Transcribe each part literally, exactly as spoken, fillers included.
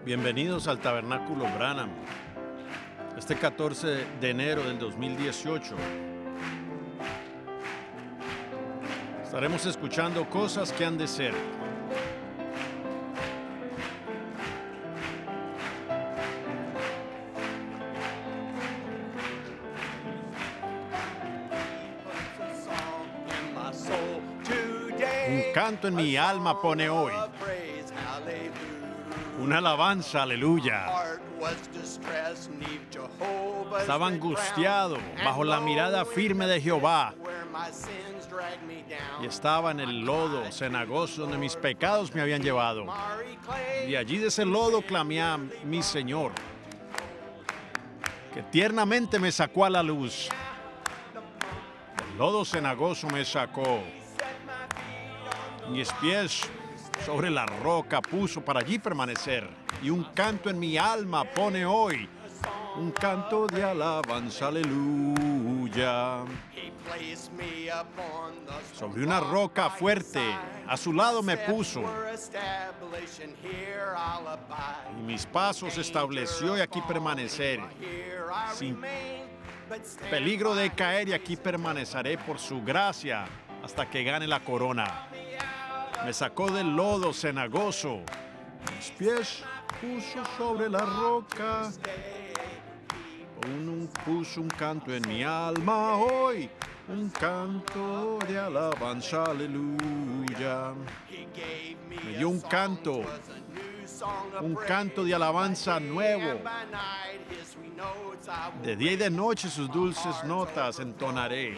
Bienvenidos al Tabernáculo Branham. Este catorce de enero del dos mil dieciocho estaremos escuchando cosas que han de ser. Un canto en mi alma pone hoy. Una alabanza, aleluya. Estaba angustiado bajo la mirada firme de Jehová y estaba en el lodo cenagoso donde mis pecados me habían llevado. Y allí de ese lodo clamé a mi Señor, que tiernamente me sacó a la luz. El lodo cenagoso me sacó. Mis pies sobre la roca puso para allí permanecer, y un canto en mi alma pone hoy, un canto de alabanza, aleluya. Sobre una roca fuerte, a su lado me puso, y mis pasos estableció y aquí permanecer, sin peligro de caer, y aquí permaneceré por su gracia hasta que gane la corona. Me sacó del lodo cenagoso, mis pies puso sobre la roca, un, un, puso un canto en mi alma hoy, un canto de alabanza, aleluya. Me dio un canto, un canto de alabanza nuevo. De día y de noche sus dulces notas entonaré.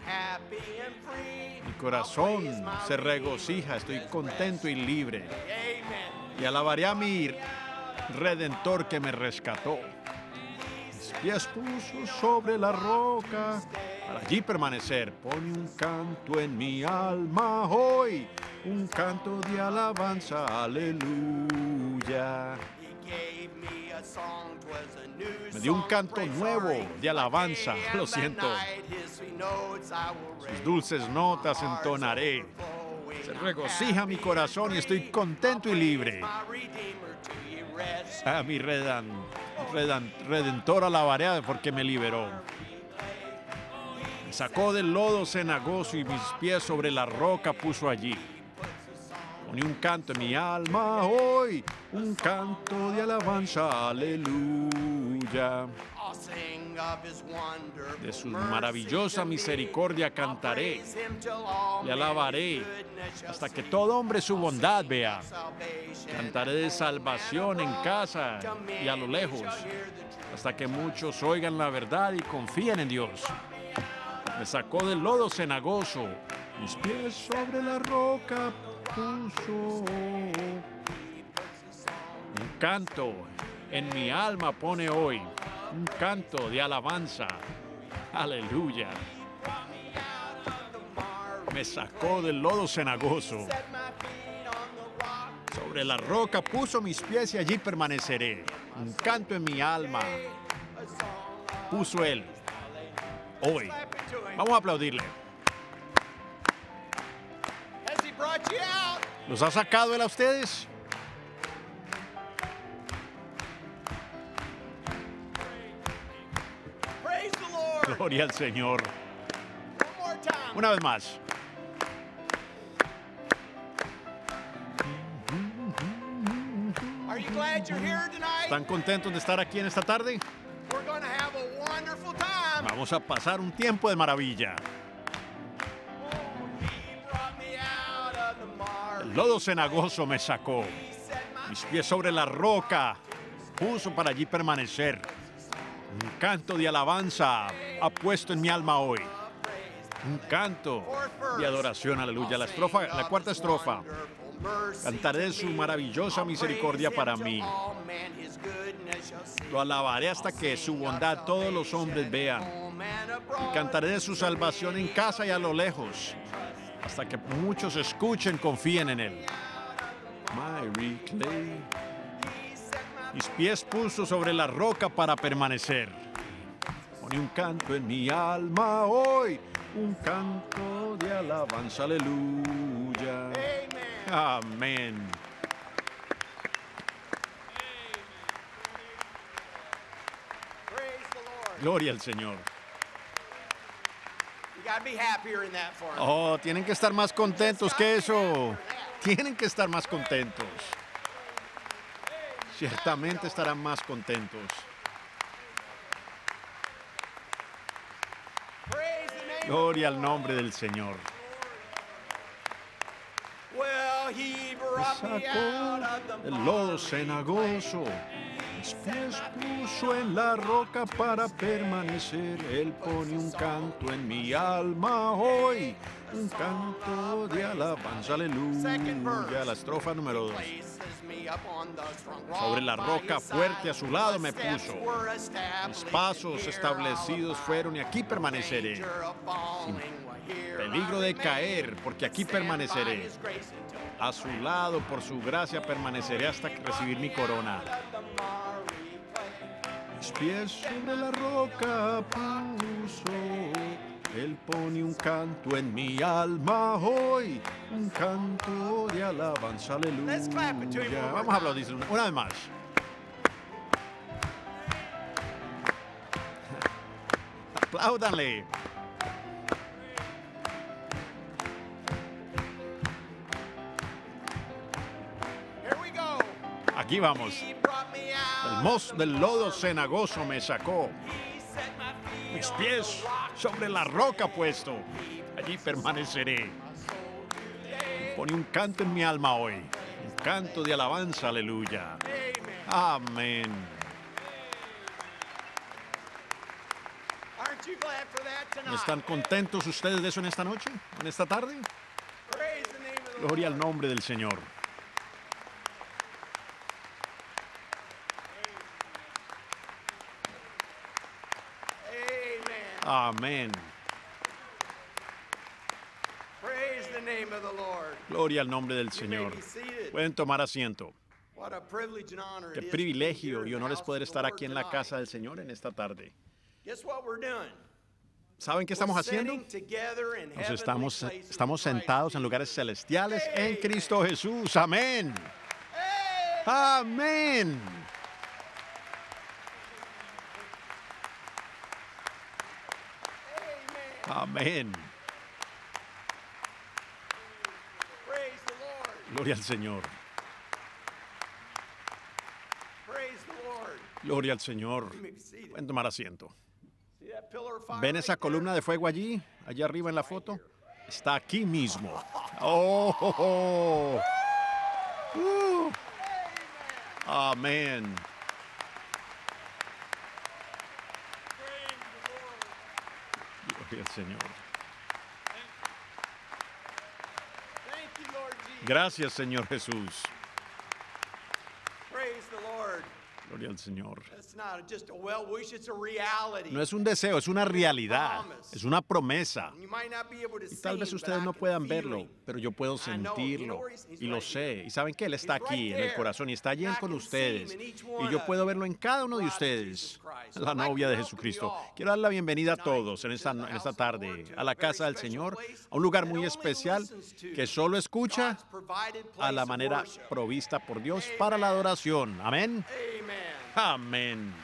Mi corazón se regocija, estoy contento y libre. Y alabaré a mi Redentor que me rescató. Mis pies puso sobre la roca, para allí permanecer. Pone un canto en mi alma hoy, un canto de alabanza, aleluya. Me dio un canto nuevo de alabanza, lo siento. Sus dulces notas entonaré. Se regocija mi corazón y estoy contento y libre. A mi redan, redan, Redentor alabaré porque me liberó. Me sacó del lodo cenagoso y mis pies sobre la roca puso allí. Pone un canto en mi alma hoy, un canto de alabanza, aleluya. De su maravillosa misericordia cantaré, le alabaré, hasta que todo hombre su bondad vea. Cantaré de salvación en casa y a lo lejos, hasta que muchos oigan la verdad y confíen en Dios. Me sacó del lodo cenagoso, mis pies sobre la roca puso. Un canto en mi alma pone hoy, un canto de alabanza, aleluya. Me sacó del lodo cenagoso, sobre la roca puso mis pies y allí permaneceré. Un canto en mi alma puso él hoy. Vamos a aplaudirle. ¿Los ha sacado él a ustedes? Gloria al Señor. Una vez más. ¿Están contentos de estar aquí en esta tarde? Vamos a pasar un tiempo de maravilla. El lodo cenagoso me sacó. Mis pies sobre la roca puso para allí permanecer. Un canto de alabanza ha puesto en mi alma hoy. Un canto de adoración, aleluya. La estrofa, la cuarta estrofa. Cantaré de su maravillosa misericordia para mí. Lo alabaré hasta que su bondad todos los hombres vean. Y cantaré de su salvación en casa y a lo lejos, hasta que muchos escuchen, confíen en él. My clay. Mis pies puso sobre la roca para permanecer. Pone un canto en mi alma hoy, un canto de alabanza, aleluya. Amén. Gloria al Señor. You got to be happier in that for me. Oh, tienen que estar más contentos que eso. Tienen que estar más contentos. Ciertamente estarán más contentos. Praise the name of Gloria the al Lord. nombre del Señor. Well, he Me brought me out sacó of the del lodo miry cenagoso. Mis pies puso en la roca para permanecer. Él pone un canto en mi alma hoy. Un canto de alabanza, aleluya. La estrofa número dos. places me up on the strong rock. Sobre la By roca his fuerte a side, su lado my me steps puso. were Mis established, pasos and here establecidos I'll fueron y aquí abide. permaneceré. Danger of falling, well, here Peligro I de remain, caer, porque aquí and stand by permaneceré. his grace until A su lado, por su gracia, permaneceré hasta recibir mi corona. Mis pies sobre la roca puso. Él pone un canto en mi alma hoy. Un canto de alabanza, Let's clap it to him aleluya. one more Vamos a time. aplaudir una, una vez más. Apláudanle. Here we go. Aquí vamos. He brought me out El mos of the del lodo miry. cenagoso me sacó. He set my feet Mis on pies the rock sobre la roca puesto. Allí permaneceré. Pone un canto en mi alma hoy. Un canto de alabanza, aleluya. Amen. Amén. Aren't you glad for that tonight? ¿Están contentos ustedes de eso en esta noche? ¿En esta tarde? Praise the name of the Gloria al Lord. nombre del Señor. Amen. Amén. Praise the name of the Lord. Gloria al nombre del You may Señor. be seated. Pueden tomar asiento. What a privilege and honor Qué it is to be privilegio here y in the honor es house poder of the estar Lord aquí en la tonight. casa del Señor en esta tarde. Guess what we're doing? ¿Saben qué estamos We're haciendo? sitting together in Nos heavenly estamos, places estamos in Christ sentados en Jesus. lugares celestiales en Amen. Cristo Jesús. Amén. Amen. Amén. Amén. Praise the Lord. Gloria al Señor. Praise the Lord. Gloria al Señor. You may be seated. Pueden tomar asiento. See that pillar of fire ¿Ven right esa there? columna de fuego allí? Allá arriba en la foto. Está aquí mismo. Oh, oh, oh. Uh. Amén. Gloria al Señor. Thank you, Lord Jesus. Gracias, Señor Jesús. Praise the Lord. Gloria al Señor. That's not just a well wish, it's a reality. No es un deseo, es una realidad. Es una promesa. You might not be able to Y tal see vez him, but ustedes I no can puedan feel verlo, him. pero yo puedo I know him. You know sentirlo where he's- he's y lo right sé. here. Y saben que Él está He's right aquí en el there. corazón y está allí I con can see him ustedes. in each Y one yo of puedo you. verlo en cada uno de Bride of ustedes, Jesus Christ. la I'd like novia to de welcome Jesucristo. you all Quiero dar la bienvenida a tonight todos en to esta, the en house esta of the Lord, tarde to a la a casa del very Señor, special place a un lugar that muy only especial listens to que solo escucha God's provided a place la of manera worship. provista por Dios para la adoración. Amén. Amen. Amén.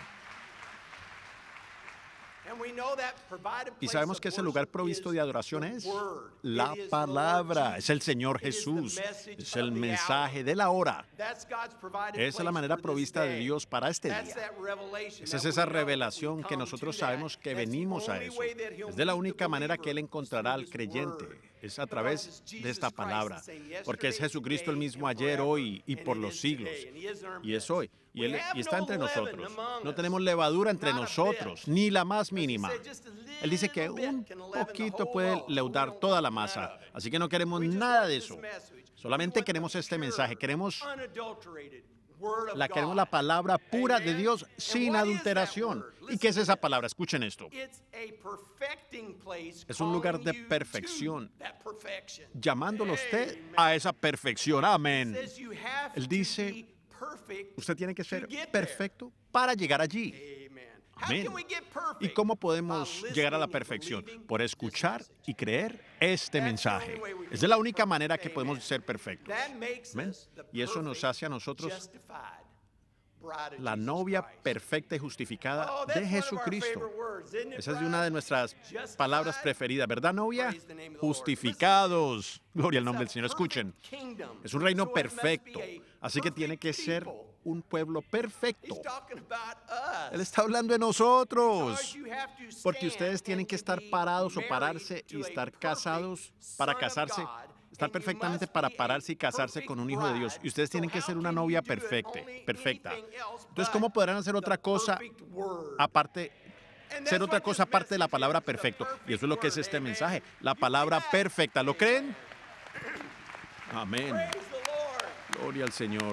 And we know that provided Y place sabemos of que ese lugar worship provisto is de adoración the es Word. la It is the Lord palabra, es el Jesus. Señor It is the Jesús, message es el of the mensaje hour. de la hora. That's God's provided Esa es la place manera for this provista de day. Dios para este That's día. that revelation Esa es that esa we know that we revelación que come nosotros to that. sabemos que That's the venimos a only eso. way that he'll Es de la meet the única manera que Él believer, is encontrará al through his creyente. word. Es a Because través it's de Jesus esta Christ the palabra. same Porque es yesterday, Jesucristo el today, mismo and ayer, forever. hoy y And por it los is siglos. today, and he is in our Y es midst. hoy. Y, We él, have y está no entre leaven nosotros. among No us. tenemos levadura entre Not a nosotros, bit. ni la más As he mínima. said, just a Él dice que little bit un can leaven the poquito whole puede loaf, so we leudar don't toda want la none masa. of it. Así que no queremos We just nada want de this eso. message. Solamente We want queremos the este pure, mensaje. Queremos unadulterated word of la, queremos la God. palabra pura de Amen. Dios And sin what is that adulteración. word? ¿Y qué es Listen esa to palabra? Escuchen esto. this. It's a perfecting place Es un lugar calling de you to perfección, that perfection. llamándolo usted Amen. a esa perfección. Amén. Says you have Él to dice, be perfect Usted tiene que to ser get there. perfecto para llegar allí. Amen. How Amén. can we get perfect? ¿Y cómo podemos By llegar a la listening and perfección? believing Por this escuchar message. y creer este That's the mensaje. only way we can Es de la be única perfect. manera que Amen. podemos ser perfectos. That makes Amén. us the Y eso nos perfect hace a nosotros justified bride of la Jesus novia Christ. perfecta y justificada Oh, de that's one of our Jesucristo. favorite words, isn't it, Esa es bride? una de nuestras Justified. palabras preferidas, ¿verdad, novia? Praise the name of the Lord. Justificados. Gloria al It's nombre a del Señor. perfect Escuchen, kingdom. es un reino So it must be perfecto. a Así que tiene que perfect ser people. un pueblo perfecto. He's talking about us. Él está hablando de nosotros. Because you have to Porque stand ustedes tienen and que to estar be parados o married pararse to y a estar perfect casados para son of casarse. God, Estar and you perfectamente must para be a pararse y casarse perfect con un hijo de Dios. bride. Y ustedes So tienen que how ser una can you novia do it perfecta, only perfecta. anything else Entonces, but ¿cómo podrán hacer the otra cosa perfect word? aparte, And ser that's otra what cosa this aparte de la message palabra is, the perfecto? Y perfect eso es lo que es word. este Amen. mensaje, la You believe palabra that? perfecta. ¿Lo creen? Amen. Amén. Praise the Lord. Gloria al Señor.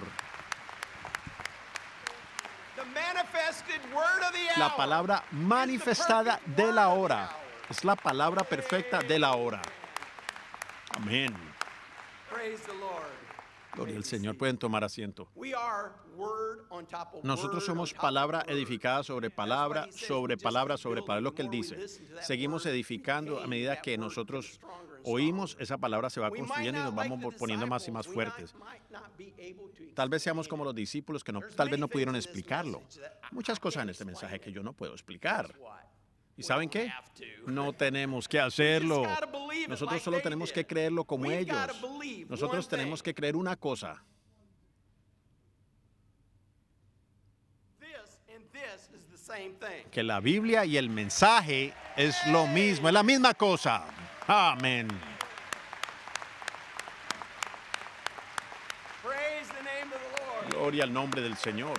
The manifested word of the La hour palabra is the manifestada perfect de word la of the hora. hour. Es la palabra perfecta de la hora. Amén. Praise the Lord. Gloria al Señor. Pueden tomar asiento. We are word on top of Nosotros word somos on top palabra of word. edificada sobre That's why palabra, he says we sobre just palabra, keep sobre building. palabra. Es lo The que él more we dice. listen to that Seguimos word, we edificando a gain medida that que word nosotros stronger and oímos, stronger. esa palabra se va We might construyendo y not nos like vamos the poniendo más y más disciples. We fuertes. might- might not be able to Tal vez seamos explain como it. los discípulos que no, There's tal vez many no pudieron things in this explicarlo. message that I- Muchas I cosas en can't este explain mensaje it. que yo no puedo explicar. Guess what? ¿Y We saben don't qué? have to. No tenemos que hacerlo. We just gotta believe it Nosotros like solo they tenemos did. que creerlo como We've ellos. gotta believe Nosotros one tenemos thing. que creer una cosa. This and this is the same thing. Que la Biblia y el mensaje es lo mismo, es la misma cosa. Amén. Praise the name of the Lord. Gloria al nombre del Señor.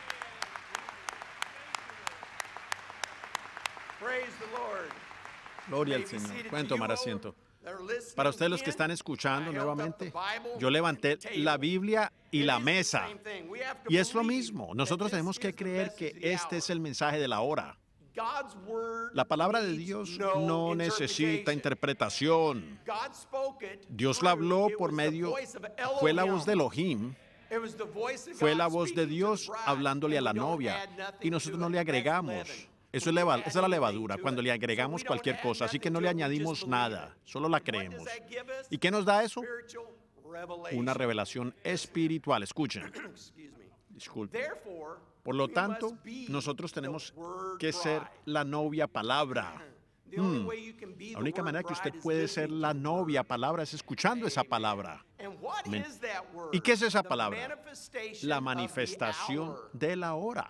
Praise the Lord. Gloria al May be Señor. seated. Pueden To you tomar all asiento. that are listening Para ustedes los que in, están escuchando I held up nuevamente, the Bible yo levanté and the table. la Biblia y It la is the mesa. same thing. We have to Y es lo believe mismo. that Nosotros this tenemos que is the creer message que of the este hour. es el mensaje de la hora. God's word La palabra de needs Dios no no necesita interpretation. interpretación. God spoke it Dios la through, habló it por was the medio, voice of fue la voz de Elohim. Elohim, It was the voice of fue God la voz de speaking to the Dios bride, hablándole a and la we don't novia. add nothing Y nosotros to no it. le That's agregamos. leaven. Eso es We leva- don't esa es add la anything levadura. to Cuando it. le So agregamos we don't cualquier add cosa. Así que nothing no to le it, we añadimos just believe nada. it. Solo la And what does creemos. that give us? ¿Y qué nos da eso? Spiritual revelation. Una revelación espiritual. Escuchen. Excuse me. Disculpen. Therefore, Por lo we tanto, must be nosotros the tenemos word que ser bride. la novia palabra. The only way you can be La the única word manera que usted bride is puede ser listening la to the novia word. palabra es escuchando esa Amen. palabra. And what Amén. is that word? ¿Y qué es esa The palabra? manifestation La of the manifestación hour. de la hora.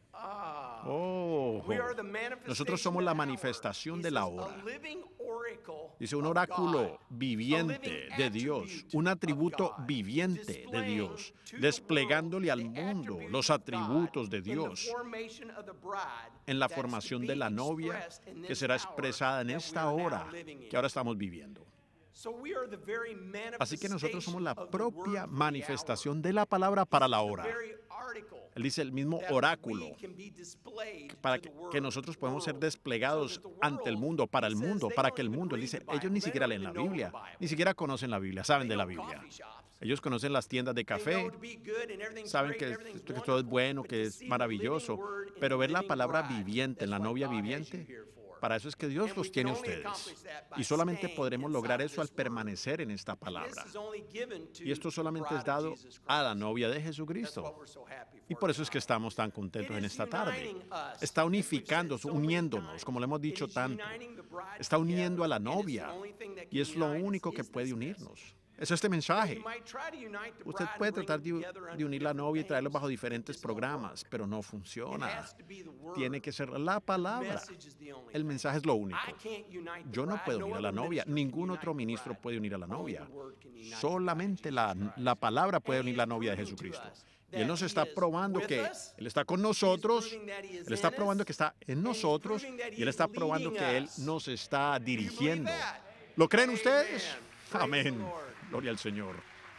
Ah. Oh, We are the manifestation nosotros somos la of the hour. manifestación He de la says, hora. a living oracle Dice un of oráculo God. viviente A de living Dios, attribute un of atributo God, viviente de displaying Dios, to the desplegándole al world the mundo attributes los of God atributos de in the Dios formation of the bride en la that's to formación be de la novia expressed in que this será hour expresada en that we esta are now hora living in. que ahora estamos viviendo. So we are the very Así que nosotros somos la manifestation of the propia word for the manifestación de la palabra para la hour. hora. The very article Él dice el mismo that oráculo we can be displayed para to que, the world, que nosotros podamos ser world, desplegados so that the ante el world, mundo, para he el says mundo, they para don't que el even mundo, él read dice, the ellos Bible. ni They siquiera don't leen la even know the Biblia, Bible. ni siquiera conocen la Biblia, saben They de la know Biblia. coffee shops. Ellos conocen las tiendas de They know café, to be good and everything's saben great que, and everything's que todo es wonderful, bueno, but que to es see the maravilloso, living word in pero the ver la living palabra bride, viviente en la that's what novia God has you viviente, here for. para eso es que Dios And we los tiene a can only ustedes. accomplish that by Y solamente staying podremos lograr inside eso al this word. permanecer en esta And this palabra. is only given to Y esto the solamente es bride of dado Jesus a la Christ. novia de That's Jesucristo. what we're so happy Y for por eso es que tonight. estamos tan contentos It en is esta tarde. uniting us, Está as we've unificando, said so many uniéndonos, times. como lo hemos dicho It is tanto. uniting the bride Está uniendo a la together, and it's the novia. only thing that Y can es lo unite us único que is puede this unirnos. message. Es este You mensaje. might try to unite the Usted bride puede and bring tratar them de, together de under unir la different novia y traerlos names. bajo It diferentes just won't work. programas, pero no It funciona. has to be the word. Tiene que ser la The palabra. message is the only El thing. mensaje es lo único. I can't unite the Yo no bride. puedo No unir a la other novia, minister can ningún unite otro the ministro bride. puede unir a la Only novia. the word can unite the Solamente bride, la, Jesus Christ. la palabra puede And he unir la is novia de proving to Jesucristo. us Y Él nos that está he is probando with que us. Él está con He is nosotros, proving that he is Él está in probando us, que está en and he's nosotros proving that he y Él is está probando leading que Él us. nos está Do you believe dirigiendo. that? ¿Lo creen Amen. ustedes? Praise the Amén. Lord. Gloria al Señor.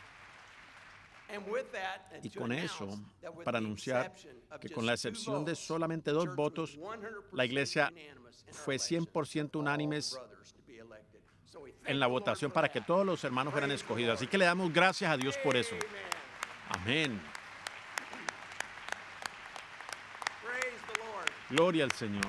And with that, and Y to con announce eso, that with para the anunciar exception of que just con la two excepción de votes, solamente the dos church was votos, one hundred percent la iglesia unanimous in her fue election cien por ciento of all unánimes brothers to be elected. So we thank en la the Lord votación for para que that. todos los hermanos fueran Praise the escogidos. Así Lord. que le damos gracias a Dios por eso. Amen. Amén. Praise the Lord. Gloria al Señor.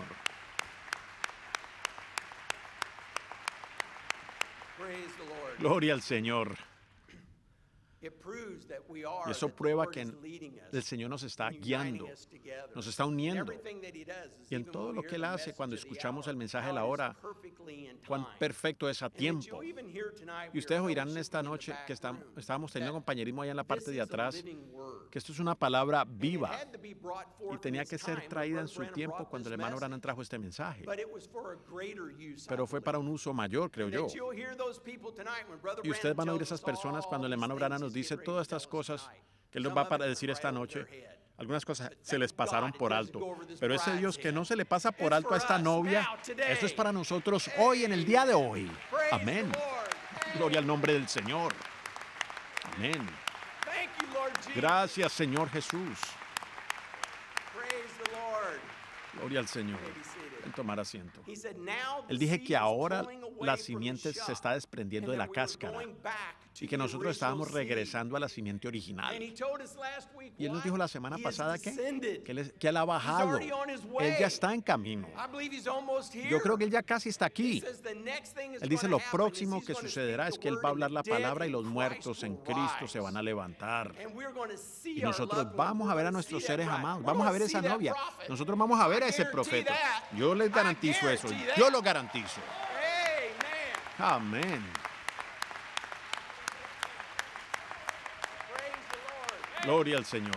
Praise the Lord. Gloria al Señor. It proves that we are, Y eso that the prueba Lord que is leading us, el Señor nos está uniting guiando, us together. nos está And uniendo. everything that he does is Y en even todo when lo we que hear Él the hace message cuando of the escuchamos hour, el mensaje de how la it is hora, perfectly in cuán time. perfecto es a And that tiempo. you'll even hear tonight, Y we ustedes are oirán fellowshipping esta in the noche back que estam- room, estábamos teniendo that compañerismo allá en la this parte de is a atrás, living word. que esto es una palabra And it viva had to be brought y forth in tenía its que ser time when traída en Brother su Branham tiempo brought cuando this el hermano Branham message. trajo este mensaje. But it was for a greater use, I Pero fue believe. para un uso mayor, creo And yo. that you'll hear those people tonight when Brother Y ustedes Branham van a oír tells esas us personas cuando el all hermano these Branham things nos he's dice getting ready todas to estas tell us cosas tonight. que Él nos Some va of para it decir went esta right over noche. their head. Algunas cosas But se les thank pasaron God it por doesn't alto. go over this Pero ese bride's Dios que head. no se le pasa por It's alto a for esta us novia, now, today. esto es para nosotros hoy, en el día de hoy. Praise Amén. the Lord. Hey, Gloria al nombre del Señor. Amén. thank you, Lord Jesus. Gracias, Señor Jesús. Praise the Lord. Gloria al Señor. You may be seated. En tomar asiento. He said, "Now the Él dije seed que is ahora pulling away la from the simiente se shock, está desprendiendo and de la that we were cáscara going back to y que the nosotros original estábamos seed." regresando a la simiente original. And he told us last week Y Él nos what? dijo la semana He has pasada que, descended. que, él, que Él ha bajado. already on his way. Él ya está en camino. I believe he's almost here. Yo creo que Él ya casi está He aquí. says the next thing that's Él dice gonna lo happen is próximo he's que gonna sucederá speak es the que Él word va a and hablar the la dead palabra y in los Christ muertos en will Cristo se rise. van a levantar. And we're gonna see Y our nosotros loved ones. vamos a We're ver a gonna nuestros see seres that bride. amados. We're Vamos a gonna ver see esa that novia. prophet. Nosotros vamos a ver a I ese guarantee profeta. that. Yo les I garantizo eso. guarantee that. Yo lo garantizo. Amen. Amén. Praise the Lord. Gloria al Señor.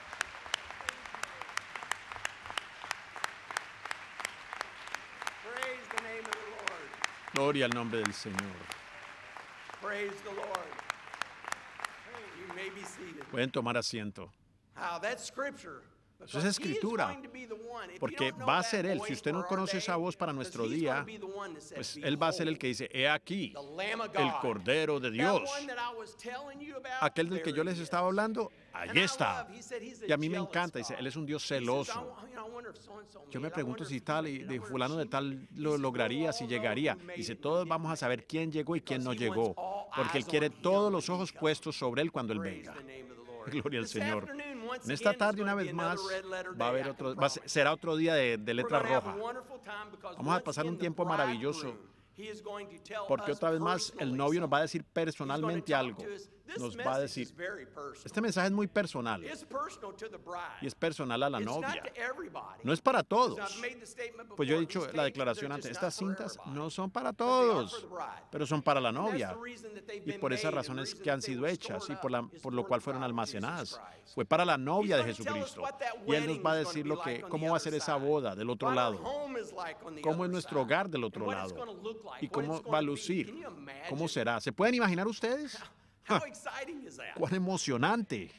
Praise the name of the Lord. Gloria al nombre del Señor. Praise the Lord. You may be seated. Pueden tomar asiento. How that's scripture. Eso es escritura, porque va a ser Él. Si usted no conoce esa voz para nuestro día, pues Él va a ser el que dice, he aquí, el Cordero de Dios. Aquel del que yo les estaba hablando, ahí está. Y a mí me encanta, dice, Él es un Dios celoso. Yo me pregunto si tal y de fulano de tal lo lograría, si llegaría. Dice, todos vamos a saber quién llegó y quién no llegó, porque Él quiere todos los ojos puestos sobre Él cuando Él venga. Gloria al Señor. En esta tarde, una vez más, va a haber otro, va a ser, será otro día de, de letra roja. Vamos a pasar un tiempo maravilloso, porque otra vez más el novio nos va a decir personalmente algo. Nos va a decir, este mensaje es muy personal y es personal a la novia. No es para todos. Pues yo he dicho la declaración antes, estas cintas no son para todos, pero son para la novia. Y por esas razones que han sido hechas y por, la, por lo cual fueron almacenadas. Fue para la novia de Jesucristo. Y Él nos va a decir lo que, cómo va a ser esa boda del otro lado. Cómo es nuestro hogar del otro lado. Y cómo va a lucir. ¿Cómo será? ¿Se pueden imaginar ustedes? ¡Cuán emocionante!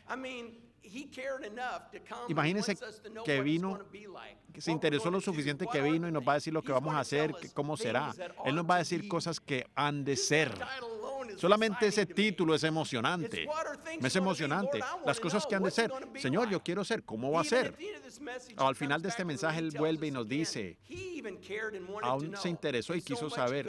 Imagínense que vino, que se interesó lo suficiente que vino y nos va a decir lo que vamos a hacer, cómo será. Él nos va a decir cosas que han de ser. Solamente ese título es emocionante. Es emocionante. Las cosas que han de ser. Señor, yo quiero ser. ¿Cómo va a ser? Al final de este mensaje, Él vuelve y nos dice, aún se interesó y quiso saber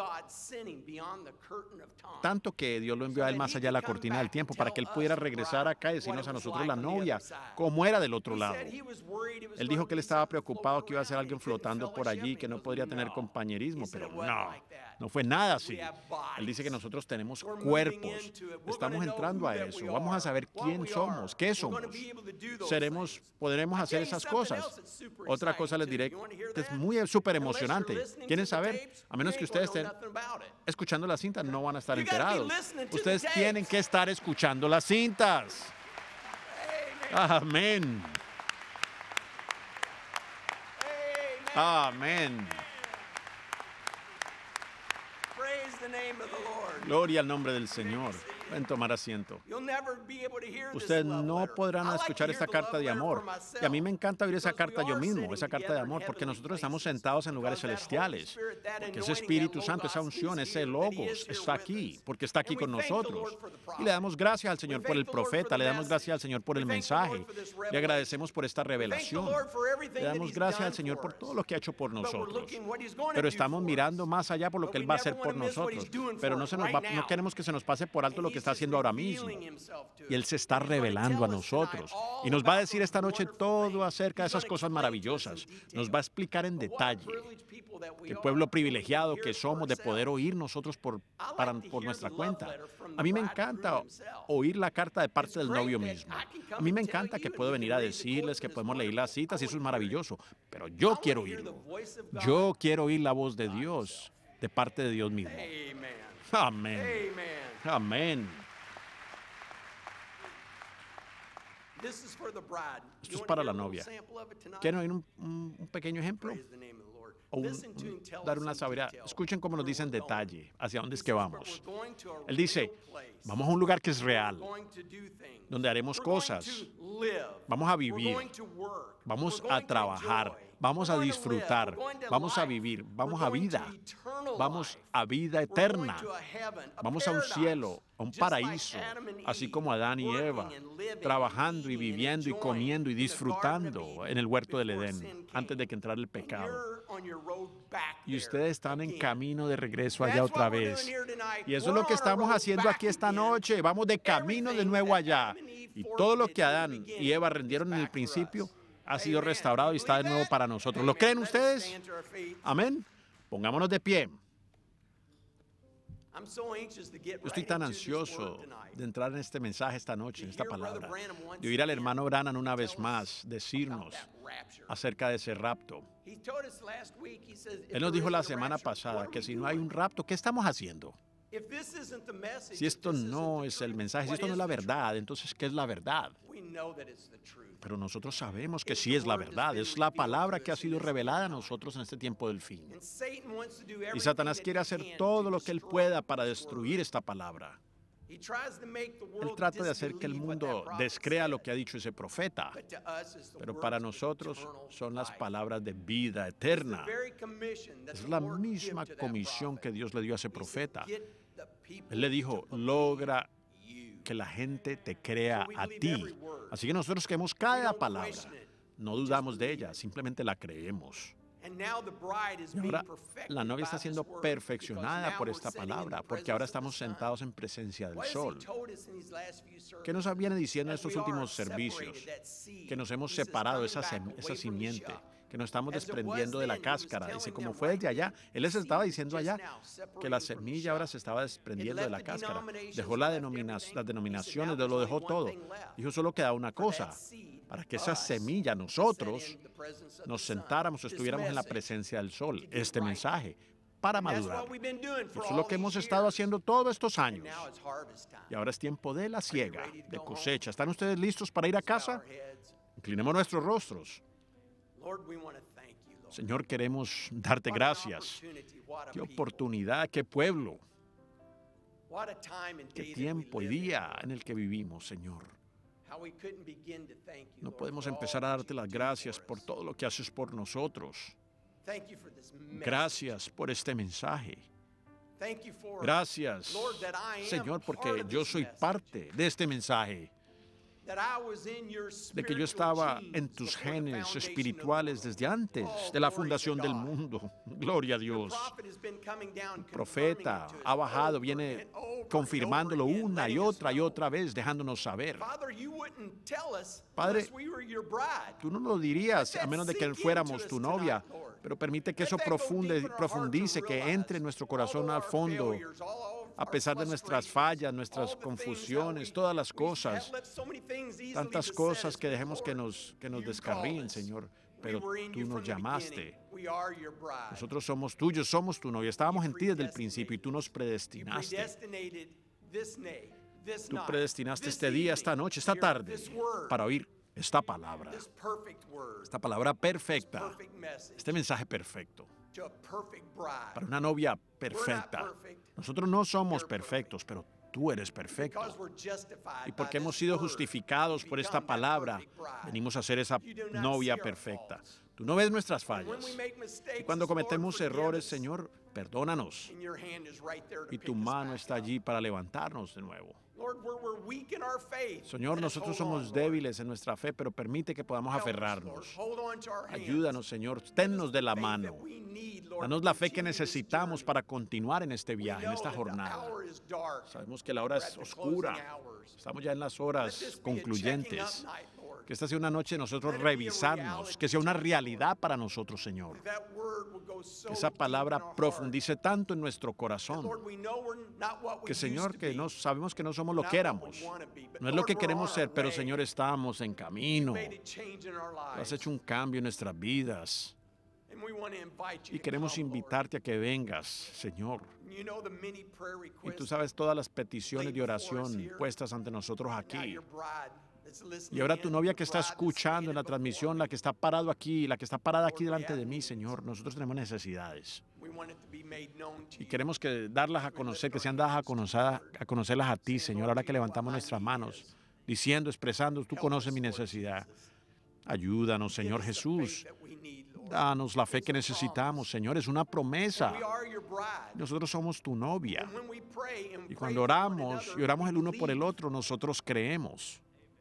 tanto que Dios lo envió a Él más allá de la cortina del tiempo para que Él pudiera regresar acá y decirnos a nosotros, la novia, cómo era del otro lado. Él dijo que Él estaba preocupado que iba a ser alguien flotando por allí, que no podría tener compañerismo, pero no, no fue nada así. Él dice que nosotros tenemos cuerpos. Estamos entrando a eso. Vamos a saber quién somos, qué somos. Seremos, podremos hacer esas cosas. Otra cosa les diré que es muy súper emocionante. ¿Quieren saber? A menos que ustedes estén escuchando las cintas, no van a estar enterados. Ustedes tienen que estar escuchando las cintas. Amén. Amén. Gloria al nombre del Señor. Pueden tomar asiento. Ustedes no podrán escuchar esta carta de amor. Y a mí me encanta oír esa carta yo mismo, esa carta de amor, porque nosotros estamos sentados en lugares celestiales. Porque ese Espíritu Santo, esa unción, ese Logos está aquí, porque está aquí con nosotros. Y le damos gracias al Señor por el profeta, le damos gracias al Señor por el mensaje, le agradecemos por esta revelación. Le damos gracias al Señor por todo lo que ha hecho por nosotros. Pero estamos mirando más allá por lo que Él va a hacer por nosotros. Pero no, se nos va, no queremos que se nos pase por alto lo que está haciendo ahora mismo. Y Él se está revelando a nosotros. Y nos va a decir esta noche todo acerca de esas cosas maravillosas. Nos va a explicar en detalle qué pueblo privilegiado que somos de poder oír nosotros por, para, por nuestra cuenta. A mí me encanta oír la carta de parte del novio mismo. A mí me encanta que puedo venir a decirles que podemos leer las citas y eso es maravilloso. Pero yo quiero oírlo. Yo quiero oír la voz de Dios, de parte de Dios mismo. Amén. Amén. Esto es para la novia. ¿Quieren oír un, un, un pequeño ejemplo? O un, un, dar una sabiduría. Escuchen cómo nos dice en detalle hacia dónde es que vamos. Él dice, vamos a un lugar que es real, donde haremos cosas, vamos a vivir, vamos a trabajar, vamos a disfrutar, vamos a vivir, vamos a vida, vamos a vida eterna, vamos a un cielo, a un paraíso, así como Adán y Eva, trabajando y viviendo y comiendo y disfrutando en el huerto del Edén, antes de que entrara el pecado. Y ustedes están en camino de regreso allá otra vez. Y eso es lo que estamos haciendo aquí esta noche. Vamos de camino de nuevo allá. Y todo lo que Adán y Eva rendieron en el principio ha sido restaurado y está de nuevo para nosotros. ¿Lo creen ustedes? Amén. Pongámonos de pie. Yo estoy tan ansioso de entrar en este mensaje esta noche, en esta palabra, de oír al hermano Branham una vez más decirnos acerca de ese rapto. Él nos dijo la semana pasada que si no hay un rapto, ¿qué estamos haciendo? Si esto no es el mensaje, si esto no es la verdad, entonces, ¿qué es la verdad? Pero nosotros sabemos que sí es la verdad, es la palabra que ha sido revelada a nosotros en este tiempo del fin. Y Satanás quiere hacer todo lo que él pueda para destruir esta palabra. Él trata de hacer que el mundo descrea lo que ha dicho ese profeta, pero para nosotros son las palabras de vida eterna. Es la misma comisión que Dios le dio a ese profeta. Él le dijo, logra que la gente te crea a ti. Así que nosotros creemos cada palabra. No dudamos de ella, simplemente la creemos. Y ahora la novia está siendo perfeccionada por esta palabra, porque ahora estamos sentados en presencia del sol. ¿Qué nos viene diciendo en estos últimos servicios? Que nos hemos separado de esa, esa simiente, que nos estamos desprendiendo de la cáscara. Dice, como fue desde allá, él les estaba diciendo allá que la semilla ahora se estaba desprendiendo de la cáscara. Dejó la denomina las denominaciones, lo dejó todo. Dijo, solo queda una cosa, para que esa semilla, nosotros, nos sentáramos, estuviéramos en la presencia del sol, este mensaje, para madurar. Eso es lo que hemos estado haciendo todos estos años. Y ahora es tiempo de la siega, de cosecha. ¿Están ustedes listos para ir a casa? Inclinemos nuestros rostros. Señor, queremos darte gracias. Qué oportunidad, qué pueblo, qué tiempo y día en el que vivimos, Señor. No podemos empezar a darte las gracias por todo lo que haces por nosotros. Gracias por este mensaje. Gracias, Señor, porque yo soy parte de este mensaje. De que yo estaba en tus genes espirituales desde antes de la fundación del mundo. Gloria a Dios. El profeta ha bajado, viene confirmándolo una y otra y otra vez, dejándonos saber. Padre, tú no lo dirías a menos de que fuéramos tu novia, pero permite que eso profunde, profundice, que entre en nuestro corazón al fondo. A pesar de nuestras fallas, nuestras confusiones, todas las cosas, tantas cosas que dejemos que nos, que nos descarríen, Señor, pero tú nos llamaste. Nosotros somos tuyos, somos tu novia. Estábamos en ti desde el principio y tú nos predestinaste. Tú predestinaste este día, esta noche, esta tarde, para oír esta palabra, esta palabra perfecta, este mensaje perfecto. Para una novia perfecta. Nosotros no somos perfectos, pero tú eres perfecto. Y porque hemos sido justificados por esta palabra, venimos a ser esa novia perfecta. Tú no ves nuestras fallas. Y cuando cometemos errores, Señor, perdónanos. Y tu mano está allí para levantarnos de nuevo. Lord, where we're weak in our faith, Señor, let us nosotros hold on, somos Lord. débiles en nuestra fe, pero permite que podamos Help us, Lord. aferrarnos. Hold on to our hands. Ayúdanos, Señor, Give us tennos de the la faith mano. that we need, Lord, Danos to la fe que continue this necesitamos journey. para continuar en este We viaje, en know esta that the jornada. hour is dark. Sabemos que la hora We're es at the closing oscura. hours. Estamos ya en las Let horas this be a checking up concluyentes. night, Lord. Que esta sea una noche de nosotros Let it be a revisarnos, reality que sea una to us, realidad para nosotros, Señor. That word will go so Que esa deep in palabra our heart. profundice tanto en nuestro That, corazón. Lord, we know we're not what we Que, used Señor, to que be. no sabemos que no somos lo Not que what we éramos. wanna be, but No es lo Lord, que we're queremos on ser, our pero, way. Señor, estamos en You've camino. made a change in our Has lives. hecho un cambio en nuestras vidas. And we want to invite you Y to queremos come, Lord. invitarte a que vengas, Señor. You know the many prayer Y tú requests sabes todas las peticiones laid de before us oración here. puestas ante nosotros Now aquí. your bride that's listening Y ahora in, tu novia your que está bride that's escuchando en la standing transmisión, before la me. que está parado aquí, la que está parada aquí Lord, we delante de have mí, needs. Señor, nosotros tenemos necesidades. We want it to be made known to Y you. queremos que darlas a We conocer, lift que our sean dadas a, hands to you, conocer, Lord, a conocerlas a ti, saying, Señor, Lord, ahora you que know what levantamos my nuestras need manos, is. diciendo, expresando, tú Help conoces us, mi Lord necesidad. Jesus. Ayúdanos, Give Señor us the Jesús. faith that we need, Lord. Danos la fe It's que a necesitamos, promise. Señor. Es una promesa. And we are your bride. Nosotros somos tu novia. And when we pray and Y pray cuando for one oramos another, y oramos we el uno por el believe. otro, nosotros creemos.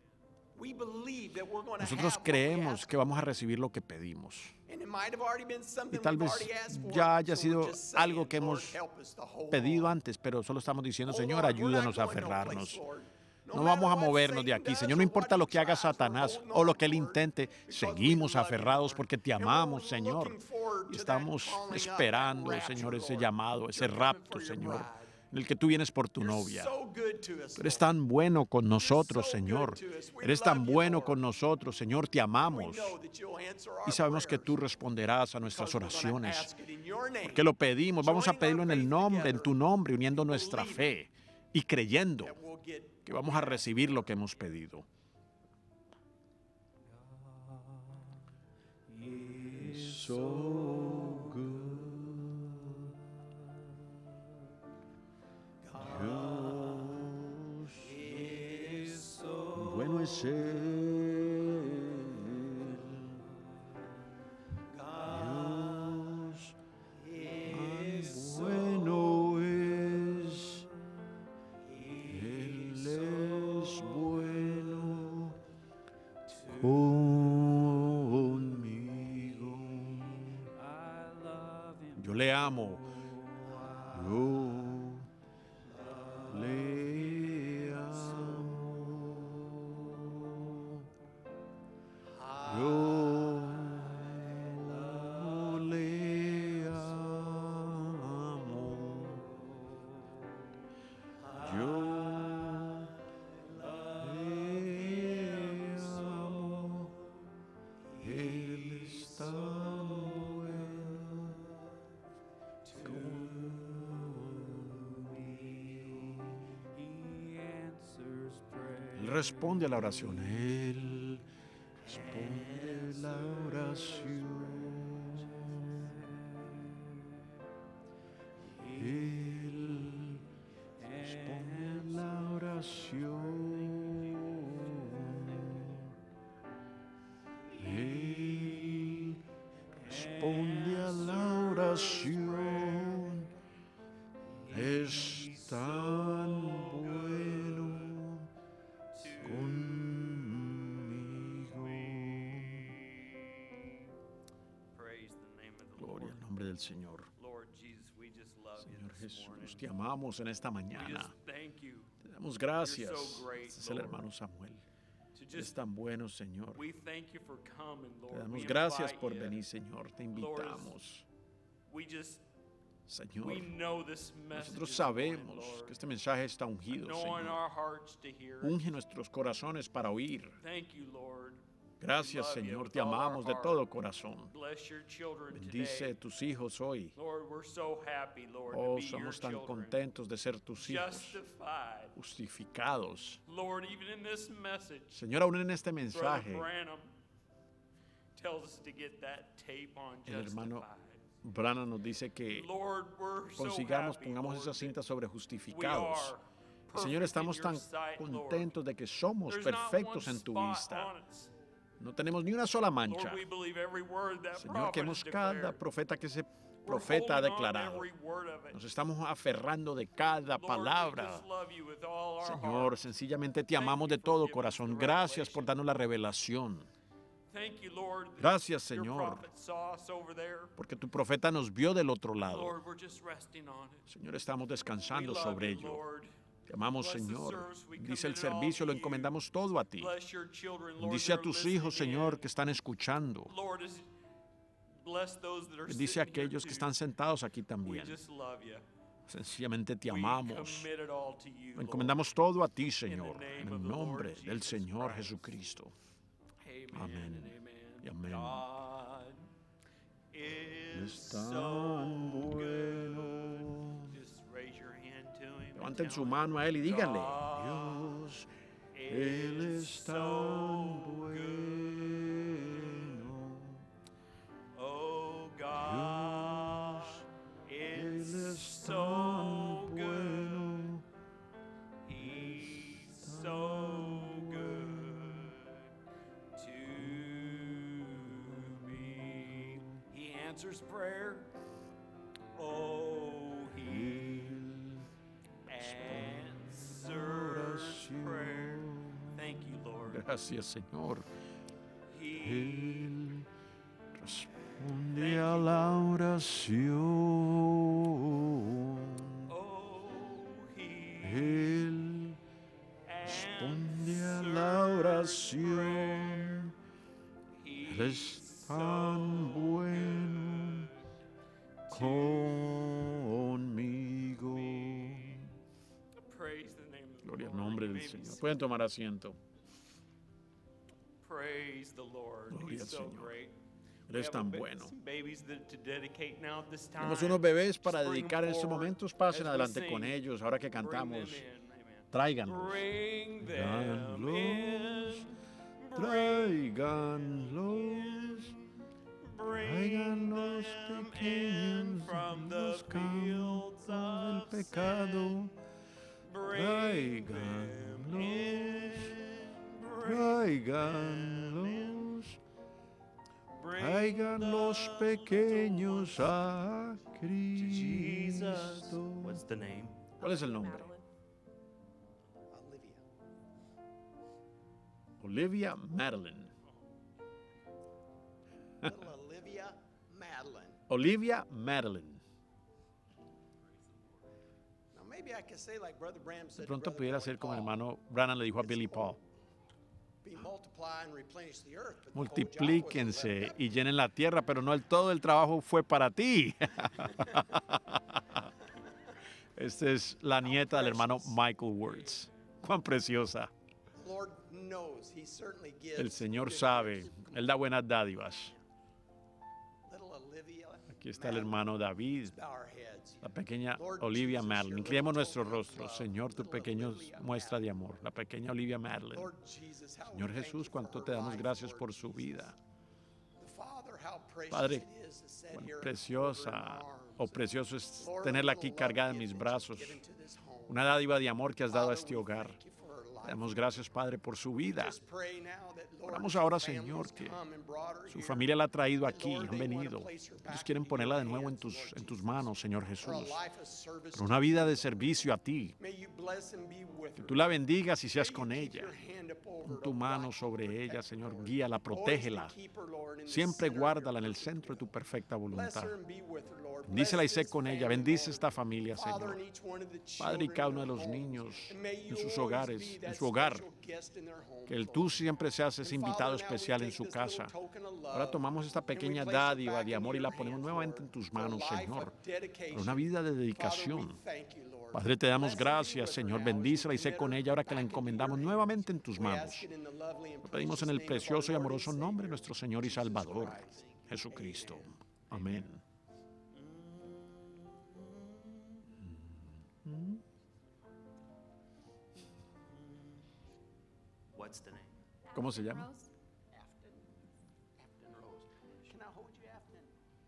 We believe that we're going to Nosotros have what we creemos ask que vamos a recibir lo que pedimos. And it might have already been Y something tal we've vez already asked for. ya haya So we're sido just algo saying, que Lord, hemos help us to hold pedido on. antes, pero solo estamos diciendo, Hold Señor, on. We're not ayúdanos a going no place, aferrarnos. Lord. No No matter vamos a what movernos de Satan aquí, does Señor. or No what importa he lo que haga tries, we're Satanás holding o lo on, que él Lord, intente, because we seguimos love you, aferrados Lord. porque te And amamos, we're Señor. looking forward Y to that estamos calling up, that esperando, rapture, Señor, ese Lord. llamado, ese You're coming rapto, for your Señor, bride. en el que tú vienes por tu You're novia. so good to us, Tú eres Lord. tan bueno con You're nosotros, so Señor. good to us. We Eres love tan you, bueno Lord. con nosotros, Señor. Te We amamos. know that you'll answer Y our sabemos que tú prayers responderás a nuestras because we're gonna oraciones. ask it in your name. Porque lo pedimos. Vamos a Joining pedirlo our en el faith nombre, en together tu nombre, uniendo and nuestra believing fe y creyendo that we'll get que what vamos we a ask recibir for. lo que hemos pedido. Bueno es Él. Dios, tan bueno es. Él es bueno conmigo. Yo le amo. Yo le amo. Yo le amo. Yo le amo. Él es tan bueno conmigo. Él responde a la oración. Él responde la oración. Él responde la oración. Él responde a la oración. Es tan bueno conmigo. Praise the name of the Gloria Lord. al nombre del Señor. Lord Jesus, we just love you Señor this morning. Jesús, te amamos en esta We mañana. just thank you Te damos gracias. You're so great, Este es el Lord. hermano Samuel. to Es just tan bueno, Señor. we thank you for coming, Te Lord. damos We gracias invite por you. venir, Señor. Te invitamos, We just Señor. we know this message Nosotros is anointed, sabemos Lord. que este mensaje está ungido, Anoint Señor. our hearts to hear it. Unge nuestros corazones para oír. Thank you, Lord. Gracias, love you Señor. with Te all our amamos de heart. todo corazón. Bless your children Bendice today. tus hijos hoy. Lord, we're so happy, Lord, Oh, to be your somos tan children. contentos de ser tus hijos, Justified. justificados. Lord, even in this message, Señor, aún en este Brother mensaje, Branham tells us to get that tape on el hermano Justified. Brana nos dice que Lord, we're so consigamos, happy, pongamos Lord, esa cinta sobre that we justificados. are Señor, perfect estamos in tan your sight, Lord. contentos de que somos There's not perfectos one en tu spot vista. on us. No tenemos ni una sola mancha. Lord, we believe every word that Señor, prophet que hemos has cada declared. profeta que se profeta ha holding on to declarado. every word of it. Nos estamos aferrando de cada Lord, we palabra. just love you with all our Señor, hearts. sencillamente te Thank amamos you de for todo giving us corazón. the Gracias por revelation. darnos la revelación. Thank you, Lord, that Gracias, your Señor, prophet saw us over there. porque tu profeta nos vio del otro lado. Lord, we're just resting on it. Señor, estamos We descansando love sobre you, ello. Lord. Te amamos, Bless the Señor. service. We Dice el commit it all servicio, to lo you. encomendamos todo a ti. Bless your children, Lord, Bendice a that are tus hijos, listening Señor, in. que están escuchando. Lord, as- bless those that are Bendice a sitting here aquellos que too. están sentados aquí We también. just love you. Sencillamente te We amamos. commit it all to you, Lo Lord. encomendamos todo a ti, Señor, name en of el the Lord nombre del Jesus Señor Christ. Jesucristo. Amen Amén and amen. y amén. God is Es so tan good. bueno. Just raise your hand to him. and Levanten tell su him, mano a Él y díganle, God Dios, Él is es so tan good. bueno. Oh, God Él is es so tan good. bueno. He's so good to me. He answers prayer. Oh, he answers prayer. Thank you, Lord. Gracias, Señor. He Él responde Thank a you, la oración. oh he Él responde a la answers oración. prayer. Él He's es tan so bueno good to conmigo. praise the name of the Gloria al Lord. nombre You del may be Señor. seated. Pueden tomar asiento. Praise the Lord. Gloria He's al so Señor. great. Él We es have a tan ba- bueno. some babies that to dedicate now at this time. Tenemos unos bebés para Just bring dedicar en them estos forward momentos. Pasen as we adelante sing. con ellos. Ahora que Bring them cantamos, in. Amen. tráiganlos. Bring them Tráiganlos, in. tráiganlos. Bring Tráiganlos them in pequeños from de the los fields campos del of pecado. sin. Bring them in. Tráiganlos, Bring traigan los the pequeños a to Jesus. Cristo. What's the name? ¿Cuál es el nombre? Olivia. Olivia Madeline. Little Olivia Madeline. Olivia Madeline. Now maybe I could say like Brother Bram De said. to pronto Brother pudiera Billy ser como el Paul, hermano Branham le dijo a Billy Paul. "Be multiply and replenish the earth." But the whole job was left Multiplíquense up y llenen la tierra, pero no el todo el trabajo fue para ti. Esta es la nieta del hermano Michael Words. Cuán preciosa. The Lord knows. He certainly gives El Señor good sabe, gifts. Él da buenas dádivas. Little Olivia. Aquí está el Madeline. hermano David, Bow our heads. la pequeña Lord Olivia Jesus, Madeline. your Inclinemos little nuestros token of rostros. love. Señor, tu Little pequeña Olivia muestra de Madeline. amor. La pequeña Olivia Madeline. Lord Jesus, how we Señor thank Jesús, you for cuánto her te damos life, gracias Lord por su Jesus. vida. The Father, how precious Padre, it is to sit cuán here and preciosa hold her in o arms. precioso es Lord, a tenerla little aquí love cargada en gift mis that you've brazos. given to this home. Una dádiva de amor que has dado a Father, este we hogar. thank you for her life. Te damos gracias, Padre, por su vida. Just pray now that, Lord, Oramos her ahora, family Señor, has que come and brought her Su here. familia la ha traído That, aquí, Lord, han they wanna venido. place her Ellos back quieren into ponerla your de nuevo en hands, tus, Lord en tus Jesus. manos, Señor For a Jesús. life of service Por to una vida you, de Lord. servicio a ti. May you bless and be with Que her. tú la bendigas y May seas you con keep ella. your hand up over Pon her tu to mano watch and sobre protect ella, her, Señor. Lord. Guíala, Always to protégela. keep her, Lord, in the Siempre center of your guárdala en el perfect centro de tu will. perfecta Bless voluntad. her and be with her, Lord. Bendícela y Bless sé this con ella. family, Bendice Lord. esta familia, Father, Señor. in each one of the Padre, y children cada in uno de their los homes. niños And may you en sus always hogares, be en that su hogar. special guest in their homes, Que el tú Lord. siempre seas ese And invitado Father, now we especial en take su this little casa. token of love Ahora tomamos esta and we pequeña place it dádiva back de into amor y la your ponemos hands, nuevamente Lord, en tus for a manos, life of Señor. dedication. Para una vida de Father, we dedicación. thank you, Lord. Padre, te damos Bless and be gracias, with her Señor. now as we Bendícela y sé commit con her ella ahora que la back into your encomendamos hands. nuevamente en tus We manos. ask it in the lovely and Lo pedimos precious en el name of our precioso y Lord and amoroso nombre Savior, de nuestro Señor y Jesus Salvador, Christ. Jesucristo. Amen. Amén. What's the name? ¿Cómo se llama? Rose? Afton, Afton Rose. Can I hold you, Afton?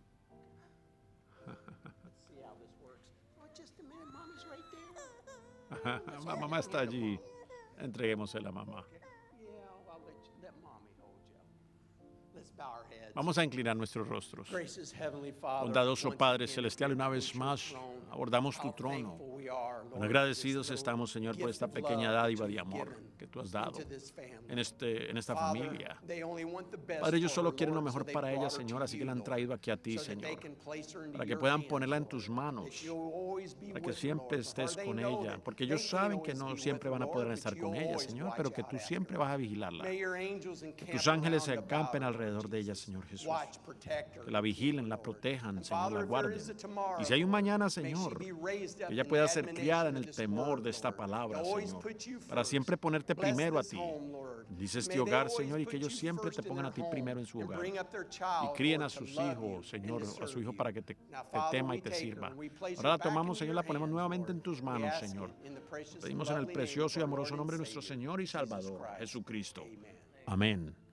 Let's see how this works. Oh, just a minute, Mommy's right there. La mamá está allí. Entreguémosela a mamá. Okay. Yeah, I'll, I'll let, you, let Mommy hold you. Let's Vamos a inclinar nuestros rostros. Gracious Heavenly Father, Bondadoso once Padre again, Celestial, una vez approach your más throne. abordamos tu How trono. thankful we are, Cuán Lord, agradecidos for this estamos, Señor, por gift esta of pequeña love dádiva that de you've amor given que tú has dado into this family. en, este, en esta Father, familia. they only want the best Padre, ellos for solo her, quieren lo Lord, so mejor they para ella, brought her Señor, to así que you, la han Lord, traído aquí a ti, so that they Señor, can place her into para que your puedan hands, ponerla en Lord, tus that manos, you'll always be para que with her, siempre Lord, for estés they con know ella, that porque they ellos can't saben que always no be with siempre her, van a Lord, poder but estar you'll con ella, always Señor, watch pero que out tú after siempre her. vas a vigilarla. May your angels Que encamp tus ángeles se around about acampen her, alrededor de ella, Jesus. Señor Jesús. Watch, protect her, Que la keep vigilen, her, la Lord. protejan, And Señor, Father, la if there guarden. is a tomorrow, Y si hay un mañana, may she Señor, be raised up que ella in pueda the ser criada en admonition el of this temor word, de esta Lord, palabra, to always Señor, put you para first. siempre ponerte Bless primero a this ti. home, Lord. Dice este May they hogar, always Señor, y put que ellos you siempre first te in pongan a their ti home primero en su and hogar. bring up their Y child, críen Lord, a to sus love you hijos, Señor, and to a su serve hijo you. para que te, Now, te Father, tema we y te take her sirva. and we place Ahora her la back tomamos, into Señor, your la ponemos hands, nuevamente Lord. en tus We manos, ask Señor. it in the precious and Pedimos en el lovely name precioso of y our amoroso Lord nombre de and nuestro Savior, Señor y Jesus Salvador, Christ. Jesucristo. Amen. Amén.